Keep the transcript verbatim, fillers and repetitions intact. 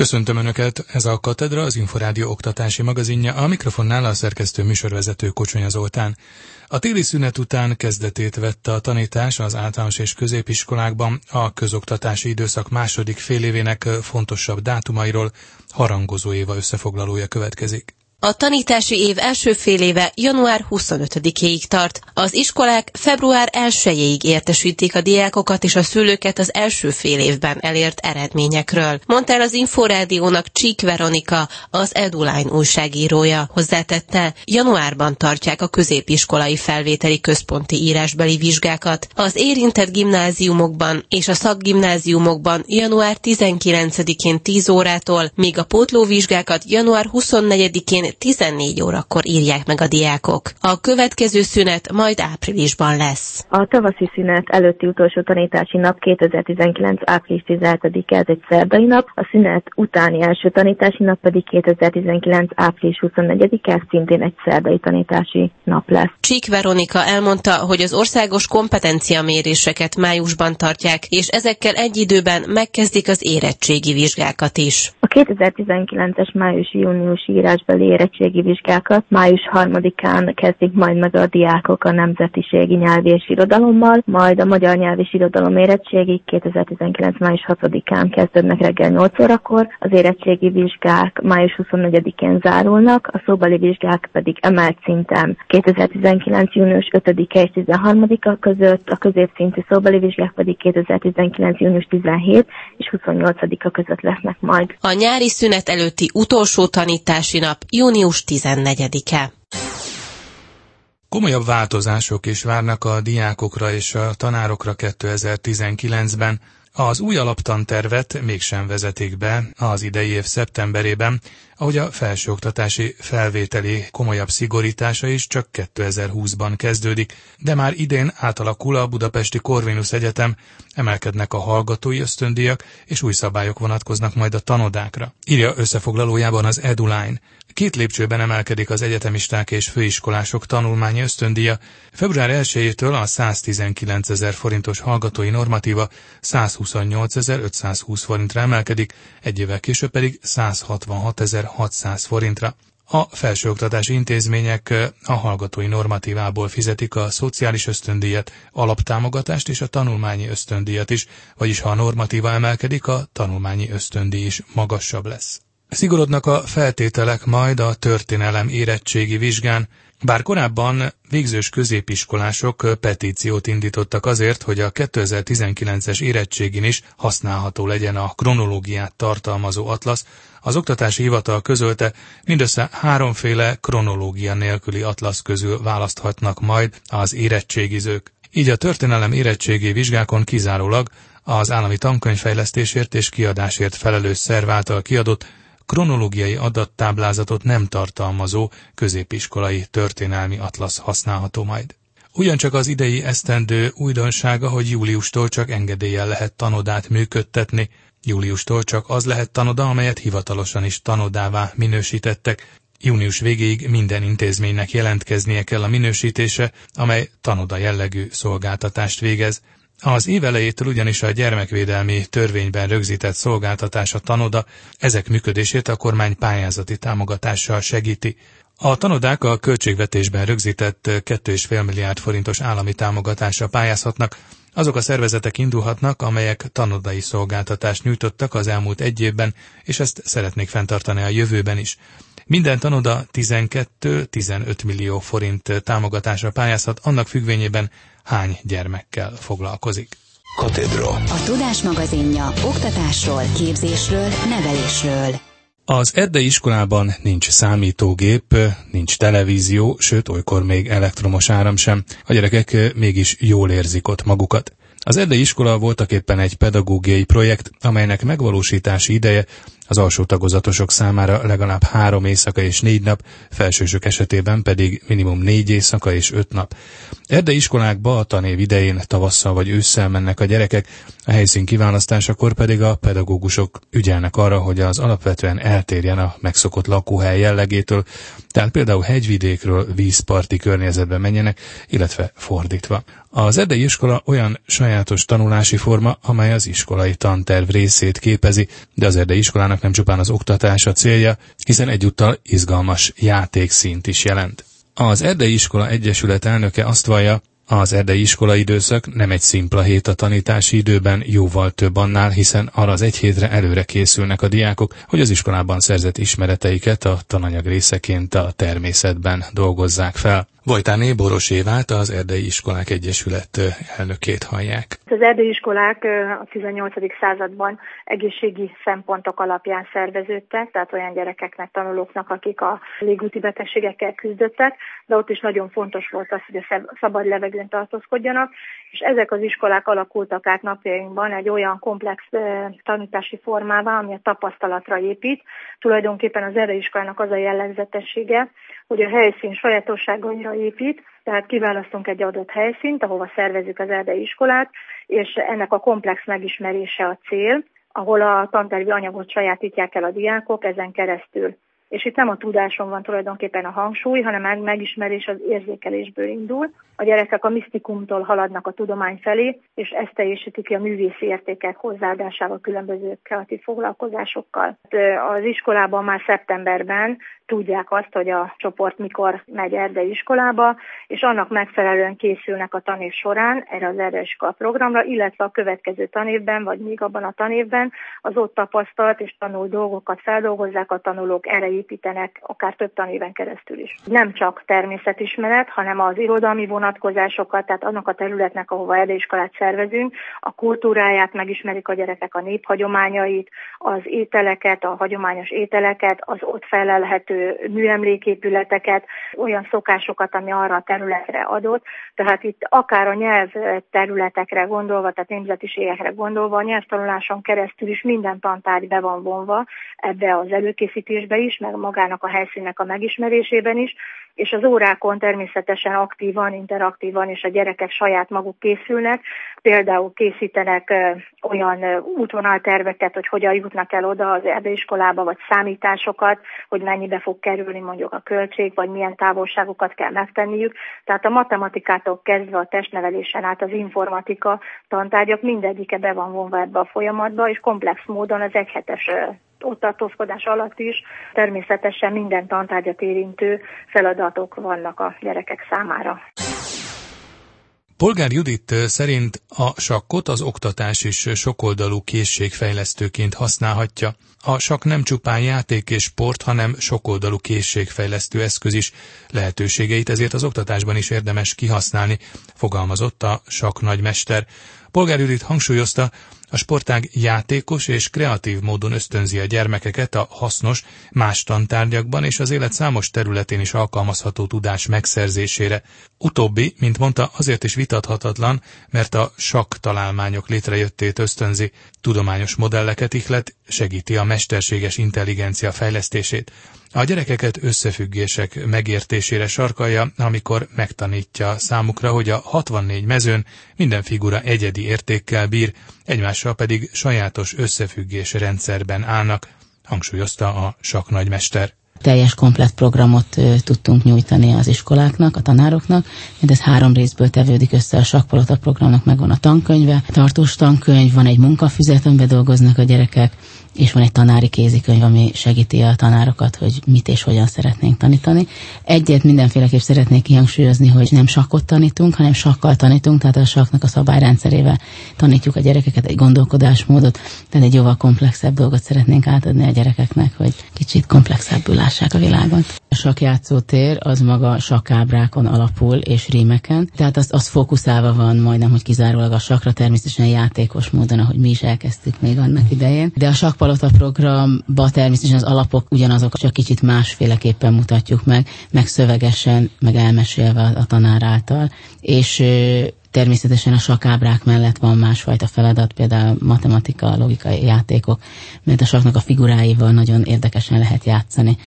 Köszöntöm Önöket, ez a Katedra, az Inforádió oktatási magazinja, a mikrofonnál a szerkesztő műsorvezető Kocsonya Zoltán. A téli szünet után kezdetét vette a tanítás az általános és középiskolákban, a közoktatási időszak második félévének fontosabb dátumairól Harangozó Éva összefoglalója következik. A tanítási év első féléve január huszonötödikéig tart. Az iskolák február elsejéig értesítik a diákokat és a szülőket az első félévben elért eredményekről, mondta el az Inforádiónak Csík Veronika, az EduLine újságírója. Hozzátette, januárban tartják a középiskolai felvételi központi írásbeli vizsgákat. Az érintett gimnáziumokban és a szakgimnáziumokban január tizenkilencedikén tíz órától, míg a pótlóvizsgákat január huszonnegyedikén tizennégy órakor írják meg a diákok. A következő szünet majd áprilisban lesz. A tavaszi szünet előtti utolsó tanítási nap kétezer-tizenkilenc április tizenhetedike, ez egy szerdai nap, a szünet utáni első tanítási nap pedig kétezer-tizenkilenc április huszonnegyedike, ez szintén egy szerdai tanítási nap lesz. Csík Veronika elmondta, hogy az országos kompetenciaméréseket májusban tartják, és ezekkel egy időben megkezdik az érettségi vizsgákat is. A kétezer-tizenkilences májusi-júniusi írásbeli érettségi vizsgákat május harmadikán kezdik majd meg a diákok a nemzetiségi nyelvi és irodalommal, majd a magyar nyelv és irodalom érettségi kétezer-tizenkilenc május hatodikán kezdődnek reggel nyolc órakor, az érettségi vizsgák május huszonnegyedikén zárulnak, a szóbeli vizsgák pedig emelt szinten kétezer-tizenkilenc június ötödike és tizenharmadika között, a középszintű szóbeli vizsgák pedig kétezer-tizenkilenc június tizenhetedike és huszonnyolcadika között lesznek majd. A nyári szünet előtti utolsó tanítási nap június tizennegyedike. Komolyabb változások is várnak a diákokra és a tanárokra kétezer-tizenkilencben. Az új alaptantervet mégsem vezetik be az idei év szeptemberében, ahogy a felsőoktatási felvételi komolyabb szigorítása is csak kétezer-húszban kezdődik, de már idén átalakul a Budapesti Corvinus Egyetem, emelkednek a hallgatói ösztöndíjak, és új szabályok vonatkoznak majd a tanodákra. Írja összefoglalójában az EduLine. Két lépcsőben emelkedik az egyetemisták és főiskolások tanulmányi ösztöndíja. Február elsejétől a száztizenkilencezer forintos hallgatói normatíva százhuszonnyolcezer-ötszázhúsz forintra emelkedik, egy évvel később pedig százhatvanhatezer-hatszáz forintra. A felsőoktatási intézmények a hallgatói normatívából fizetik a szociális ösztöndíjat, alaptámogatást és a tanulmányi ösztöndíjat is, vagyis ha a normatíva emelkedik, a tanulmányi ösztöndíj is magasabb lesz. Szigorodnak a feltételek majd a történelem érettségi vizsgán, bár korábban végzős középiskolások petíciót indítottak azért, hogy a kétezer-tizenkilences érettségin is használható legyen a kronológiát tartalmazó atlasz, az Oktatási Hivatal közölte, mindössze háromféle kronológia nélküli atlasz közül választhatnak majd az érettségizők. Így a történelem érettségi vizsgákon kizárólag az állami tankönyvfejlesztésért és kiadásért felelős szerv által kiadott kronológiai adattáblázatot nem tartalmazó középiskolai történelmi atlasz használható majd. Ugyancsak az idei esztendő újdonsága, hogy júliustól csak engedéllyel lehet tanodát működtetni. Júliustól csak az lehet tanoda, amelyet hivatalosan is tanodává minősítettek. Június végéig minden intézménynek jelentkeznie kell a minősítése, amely tanoda jellegű szolgáltatást végez. Az év elejétől ugyanis a gyermekvédelmi törvényben rögzített szolgáltatás a tanoda, ezek működését a kormány pályázati támogatással segíti. A tanodák a költségvetésben rögzített két egész öt milliárd forintos állami támogatásra pályázhatnak, azok a szervezetek indulhatnak, amelyek tanodai szolgáltatást nyújtottak az elmúlt egy évben, és ezt szeretnék fenntartani a jövőben is. Minden tanoda tizenkettő-tizenöt millió forint támogatásra pályázhat, annak függvényében hány gyermekkel foglalkozik. Katedra. A Tudás magazinja oktatásról, képzésről, nevelésről. Az erdei iskolában nincs számítógép, nincs televízió, sőt olykor még elektromos áram sem. A gyerekek mégis jól érzik ott magukat. Az erdei iskola voltaképpen egy pedagógiai projekt, amelynek megvalósítási ideje az alsó tagozatosok számára legalább három éjszaka és négy nap, felsősök esetében pedig minimum négy éjszaka és öt nap. Erdei iskolákba a tanév idején tavasszal vagy ősszel mennek a gyerekek, a helyszín kiválasztásakor pedig a pedagógusok ügyelnek arra, hogy az alapvetően eltérjen a megszokott lakóhely jellegétől, tehát például hegyvidékről vízparti környezetbe menjenek, illetve fordítva. Az erdei iskola olyan sajátos tanulási forma, amely az iskolai tanterv részét képezi, de az erdei iskolának iskolának nem csupán az oktatás a célja, hiszen egyúttal izgalmas játékszínt is jelent. Az Erdélyi Iskola Egyesület elnöke azt vallja, az erdélyi iskola időszak nem egy szimpla hét a tanítási időben, jóval több annál, hiszen arra az egy hétre előre készülnek a diákok, hogy az iskolában szerzett ismereteiket a tananyag részeként a természetben dolgozzák fel. Vojtáné Boros Évát, az Erdélyi Iskolák Egyesület elnökét hallják. Az erdélyi iskolák a tizennyolcadik században egészségi szempontok alapján szerveződtek, tehát olyan gyerekeknek, tanulóknak, akik a légúti betegségekkel küzdöttek, de ott is nagyon fontos volt az, hogy a szabad levegőn tartózkodjanak, és ezek az iskolák alakultak át napjainkban egy olyan komplex tanítási formává, ami a tapasztalatra épít. Tulajdonképpen az erdélyi iskolának az a jellegzetessége, hogy a helyszín sajátosságaira épít, tehát kiválasztunk egy adott helyszínt, ahova szervezzük az erdélyi iskolát, és ennek a komplex megismerése a cél, ahol a tantárgyi anyagot sajátítják el a diákok ezen keresztül. És itt nem a tudáson van tulajdonképpen a hangsúly, hanem a megismerés az érzékelésből indul. A gyerekek a misztikumtól haladnak a tudomány felé, és ezt teljesítik ki a művészi értékek hozzáadásával, különböző kreatív foglalkozásokkal. Az iskolában már szeptemberben tudják azt, hogy a csoport mikor megy erdélyi iskolába, és annak megfelelően készülnek a tanév során erre az erdélyi iskola programra, illetve a következő tanévben, vagy még abban a tanévben az ott tapasztalt és tanult dolgokat feldolgozzák a tanulók, erre építenek akár több tanéven keresztül is. Nem csak természetismeret, hanem az irodalmi vonatkozásokat, tehát annak a területnek, ahova erdélyi iskolát szervezünk, a kultúráját megismerik a gyerekek, a néphagyományait, az ételeket, a hagyományos ételeket, az ott felelhető műemléképületeket, olyan szokásokat, ami arra a területre adott. Tehát itt akár a nyelv területekre gondolva, tehát nemzetiségekre gondolva, a nyelvtanuláson keresztül is minden tantárgy be van vonva ebbe az előkészítésbe is, meg magának a helyszínnek a megismerésében is, és az órákon természetesen aktívan, interaktívan, és a gyerekek saját maguk készülnek, például készítenek olyan útvonalterveket, hogy hogyan jutnak el oda az erdélyi iskolába, vagy számításokat, hogy mennyibe fog kerülni mondjuk a költség, vagy milyen távolságokat kell megtenniük. Tehát a matematikától kezdve a testnevelésen át az informatika tantárgyak mindegyike be van vonva ebbe a folyamatba, és komplex módon az egyhetes ott tartózkodás alatt is természetesen minden tantárgyat érintő feladatok vannak a gyerekek számára. Polgár Judit szerint a sakkot az oktatás is sokoldalú készségfejlesztőként használhatja. A sakk nem csupán játék és sport, hanem sokoldalú készségfejlesztő eszköz is. Lehetőségeit ezért az oktatásban is érdemes kihasználni, fogalmazott a sakk nagymester. Polgár Judit hangsúlyozta, a sportág játékos és kreatív módon ösztönzi a gyermekeket a hasznos, más tantárgyakban és az élet számos területén is alkalmazható tudás megszerzésére. Utóbbi, mint mondta, azért is vitathatatlan, mert a sakk találmányok létrejöttét ösztönzi, tudományos modelleket ihlet, segíti a mesterséges intelligencia fejlesztését. A gyerekeket összefüggések megértésére sarkalja, amikor megtanítja számukra, hogy a hatvannégy mezőn minden figura egyedi értékkel bír, egymással pedig sajátos összefüggés rendszerben állnak, hangsúlyozta a sakk nagymester. Teljes komplett programot ö, tudtunk nyújtani az iskoláknak, a tanároknak, mindez három részből tevődik össze a sakkpalota programnak, megvan a tankönyve, tartós tankönyv, van egy munkafüzet, amiben dolgoznak a gyerekek, és van egy tanári kézikönyv, ami segíti a tanárokat, hogy mit és hogyan szeretnénk tanítani. Egyet mindenféleképp szeretnék kihangsúlyozni, hogy nem sakkot tanítunk, hanem sakkal tanítunk, tehát a sakknak a szabályrendszerével tanítjuk a gyerekeket, egy gondolkodásmódot, tehát egy jóval komplexebb dolgot szeretnénk átadni a gyerekeknek, hogy kicsit komplexebbül lássák a világot. A sakkjátszótér az maga sakkábrákon alapul és rímeken, tehát az, az fókuszálva van majdnem, hogy kizárólag a sakkra, természetesen játékos módon, ahogy mi is elkezdtük még annak idején. De a sakkpalota programba természetesen az alapok ugyanazok, csak kicsit másféleképpen mutatjuk meg, meg szövegesen, meg elmesélve a, a tanár által, és természetesen a sakkábrák mellett van másfajta feladat, például matematika, logikai játékok, mert a sakknak a figuráival nagyon érdekesen lehet játszani.